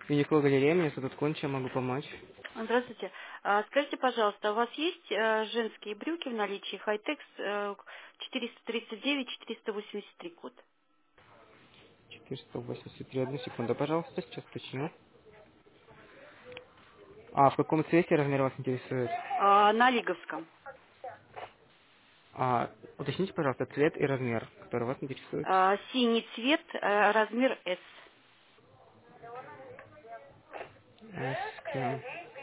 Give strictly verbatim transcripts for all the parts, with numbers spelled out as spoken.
Юникло галерея, меня зовут Кун, чем могу помочь? Здравствуйте. А, Скажите, пожалуйста, у вас есть э, женские брюки в наличии Хайтекс э, четыреста тридцать девять четыреста восемьдесят три код? четыреста восемьдесят три, одну секунду, пожалуйста, сейчас уточню. А в каком цвете размер вас интересует? А, на Лиговском. А, уточните, пожалуйста, цвет и размер, который вас интересует. А, синий цвет, э, размер S. S.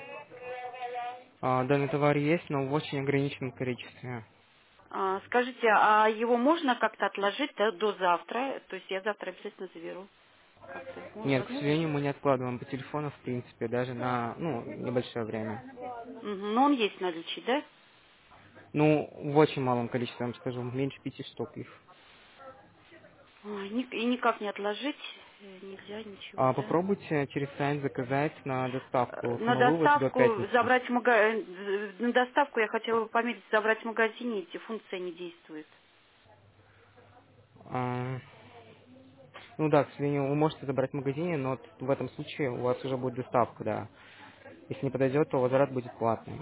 А, данный товар есть, но в очень ограниченном количестве. А, скажите, а его можно как-то отложить до, до завтра? То есть я завтра обязательно заберу. Как-то мо- Нет, к возможно? сожалению, мы не откладываем по телефону, в принципе, даже на, ну, небольшое время. Мгм. Но он есть в наличии, да? Ну, в очень малом количестве, я вам скажу, меньше пяти штук их. Ой, ни- и никак не отложить э, нельзя ничего, А, да? попробуйте через сайт заказать на Э, доставку На самовывоз до доставку пятницы. забрать в мага... э, на доставку я хотела бы пометить забрать в магазине, эти функция не действует. А, ну да, к сожалению, вы можете забрать в магазине, но вот в этом случае у вас уже будет доставка, да. Если не подойдет, то возврат будет платный.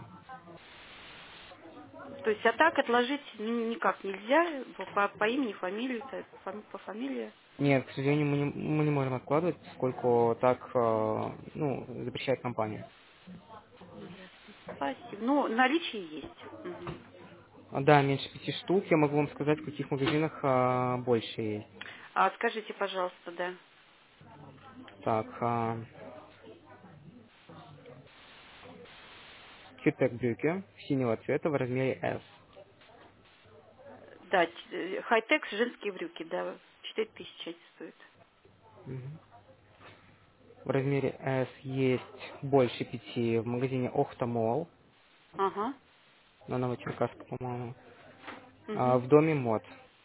То есть, а так отложить ни- никак нельзя по, по- по имени, фамилии, то- по, фами- по фамилии. Нет, к сожалению, мы не, мы не можем откладывать, поскольку так, э, ну, запрещает компания. Ну, ясно. Спасибо. Ну, наличие есть. Мгм. А, да, меньше пяти штук. Я могу вам сказать, в каких магазинах а, больше есть. А скажите, пожалуйста, да. Так, а, Китек брюки синего цвета в размере S. Да, т- э, Хайтекс, женские брюки, да, четыре тысячи эти стоят. Мгм. В размере S есть больше пяти в магазине Охта Молл Ага. на Новочеркасске, по-моему. А, Угу. в доме мод.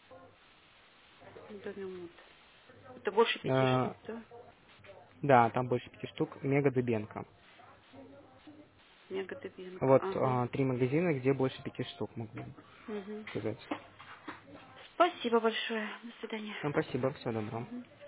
Доме мод. Это больше пяти Э, штук, да? да, там больше пяти штук. Мега Дыбенко. Мега Дыбенко. Вот Ага. а, три магазина, где больше пяти штук, могу Угу. сказать. Спасибо большое. До свидания. Всем спасибо, всего доброго. Мгм.